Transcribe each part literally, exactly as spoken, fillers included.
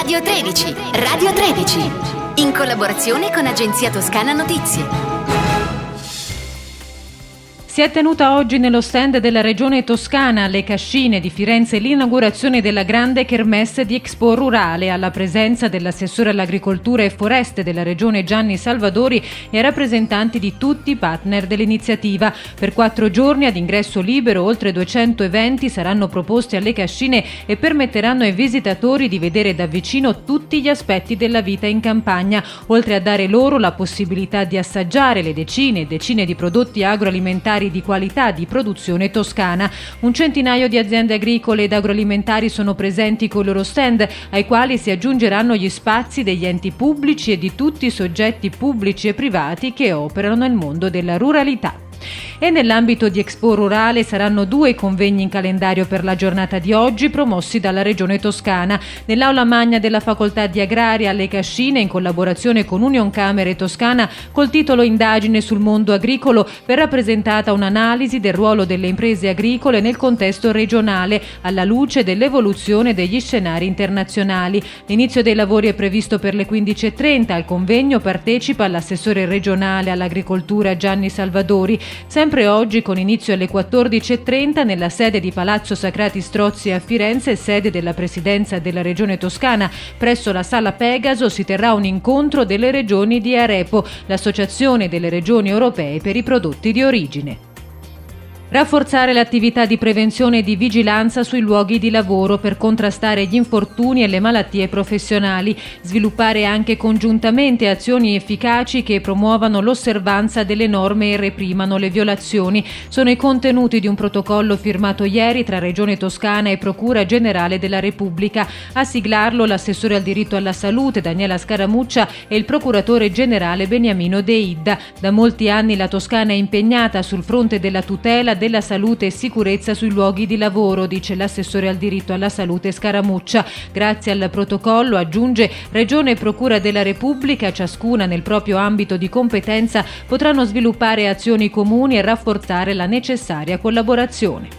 Radio tredici, Radio tredici, in collaborazione con Agenzia Toscana Notizie. Si è tenuta oggi nello stand della Regione Toscana alle Cascine di Firenze l'inaugurazione della grande kermesse di Expo Rurale, alla presenza dell'assessore all'agricoltura e foreste della Regione Gianni Salvadori e rappresentanti di tutti i partner dell'iniziativa. Per quattro giorni ad ingresso libero oltre duecento eventi saranno proposti alle Cascine e permetteranno ai visitatori di vedere da vicino tutti gli aspetti della vita in campagna, oltre a dare loro la possibilità di assaggiare le decine e decine di prodotti agroalimentari di qualità di produzione toscana. Un centinaio di aziende agricole ed agroalimentari sono presenti con i loro stand, ai quali si aggiungeranno gli spazi degli enti pubblici e di tutti i soggetti pubblici e privati che operano nel mondo della ruralità. E nell'ambito di Expo Rurale saranno due i convegni in calendario per la giornata di oggi, promossi dalla Regione Toscana. Nell'aula magna della Facoltà di Agraria alle Cascine, in collaborazione con Unioncamere Toscana, col titolo Indagine sul mondo agricolo, verrà presentata un'analisi del ruolo delle imprese agricole nel contesto regionale, alla luce dell'evoluzione degli scenari internazionali. L'inizio dei lavori è previsto per le quindici e trenta. Al convegno partecipa l'assessore regionale all'agricoltura Gianni Salvadori. Sempre oggi, con inizio alle quattordici e trenta, nella sede di Palazzo Sacrati Strozzi a Firenze, sede della Presidenza della Regione Toscana, presso la Sala Pegaso, si terrà un incontro delle regioni di Arepo, l'associazione delle regioni europee per i prodotti di origine. Rafforzare l'attività di prevenzione e di vigilanza sui luoghi di lavoro per contrastare gli infortuni e le malattie professionali, sviluppare anche congiuntamente azioni efficaci che promuovano l'osservanza delle norme e reprimano le violazioni. Sono i contenuti di un protocollo firmato ieri tra Regione Toscana e Procura Generale della Repubblica. A siglarlo l'assessore al diritto alla salute Daniela Scaramuccia e il procuratore generale Beniamino De Idda. Da molti anni la Toscana è impegnata sul fronte della tutela della salute e sicurezza sui luoghi di lavoro, dice l'assessore al diritto alla salute Scaramuccia. Grazie al protocollo, aggiunge, Regione e Procura della Repubblica, ciascuna nel proprio ambito di competenza, potranno sviluppare azioni comuni e rafforzare la necessaria collaborazione.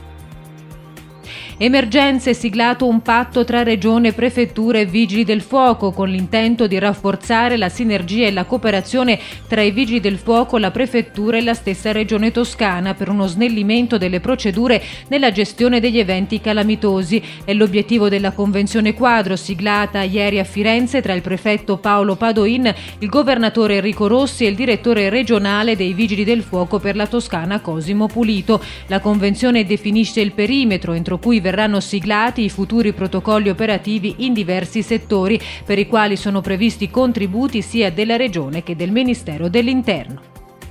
Emergenze, siglato un patto tra Regione, Prefettura e Vigili del Fuoco con l'intento di rafforzare la sinergia e la cooperazione tra i Vigili del Fuoco, la Prefettura e la stessa Regione Toscana per uno snellimento delle procedure nella gestione degli eventi calamitosi. È l'obiettivo della Convenzione Quadro siglata ieri a Firenze tra il prefetto Paolo Padoin, il governatore Enrico Rossi e il direttore regionale dei Vigili del Fuoco per la Toscana Cosimo Pulito. La Convenzione definisce il perimetro entro cui verranno siglati i futuri protocolli operativi in diversi settori, per i quali sono previsti contributi sia della Regione che del Ministero dell'Interno.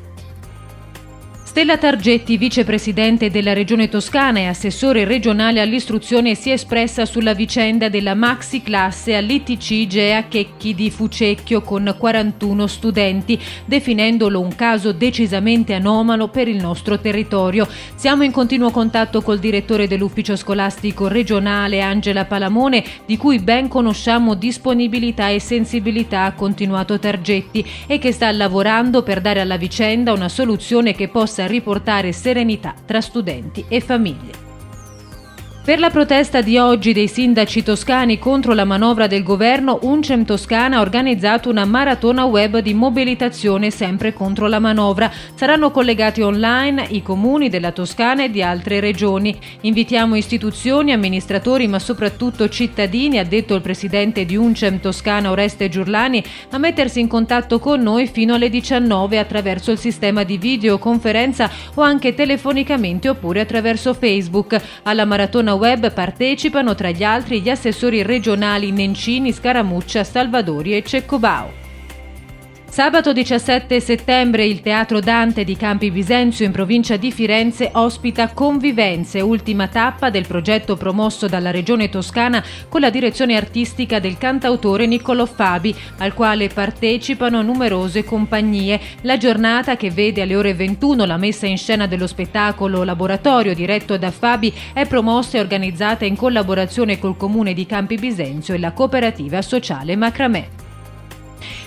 Stella Targetti, vicepresidente della Regione Toscana e assessore regionale all'istruzione, si è espressa sulla vicenda della maxi classe all'I T C Gea Checchi di Fucecchio con quarantuno studenti, definendolo un caso decisamente anomalo per il nostro territorio. Siamo in continuo contatto col direttore dell'ufficio scolastico regionale Angela Palamone, di cui ben conosciamo disponibilità e sensibilità, ha continuato Targetti, e che sta lavorando per dare alla vicenda una soluzione che possa riportare serenità tra studenti e famiglie. Per la protesta di oggi dei sindaci toscani contro la manovra del governo, Uncem Toscana ha organizzato una maratona web di mobilitazione sempre contro la manovra. Saranno collegati online i comuni della Toscana e di altre regioni. Invitiamo istituzioni, amministratori ma soprattutto cittadini, ha detto il presidente di Uncem Toscana Oreste Giurlani, a mettersi in contatto con noi fino alle diciannove attraverso il sistema di videoconferenza o anche telefonicamente oppure attraverso Facebook. Alla maratona web partecipano tra gli altri gli assessori regionali Nencini, Scaramuccia, Salvadori e Ceccobao. Sabato diciassette settembre il Teatro Dante di Campi Bisenzio in provincia di Firenze ospita Convivenze, ultima tappa del progetto promosso dalla Regione Toscana con la direzione artistica del cantautore Niccolò Fabi, al quale partecipano numerose compagnie. La giornata, che vede alle ore ventuno la messa in scena dello spettacolo Laboratorio diretto da Fabi, è promossa e organizzata in collaborazione col Comune di Campi Bisenzio e la cooperativa sociale Macramè.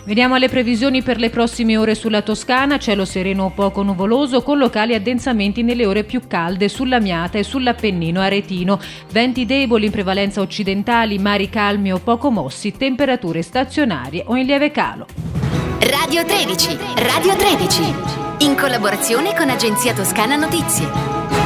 Vediamo le previsioni per le prossime ore sulla Toscana: cielo sereno o poco nuvoloso con locali addensamenti nelle ore più calde sull'Amiata e sull'Appennino aretino, venti deboli in prevalenza occidentali, mari calmi o poco mossi, temperature stazionarie o in lieve calo. Radio tredici, Radio tredici, in collaborazione con Agenzia Toscana Notizie.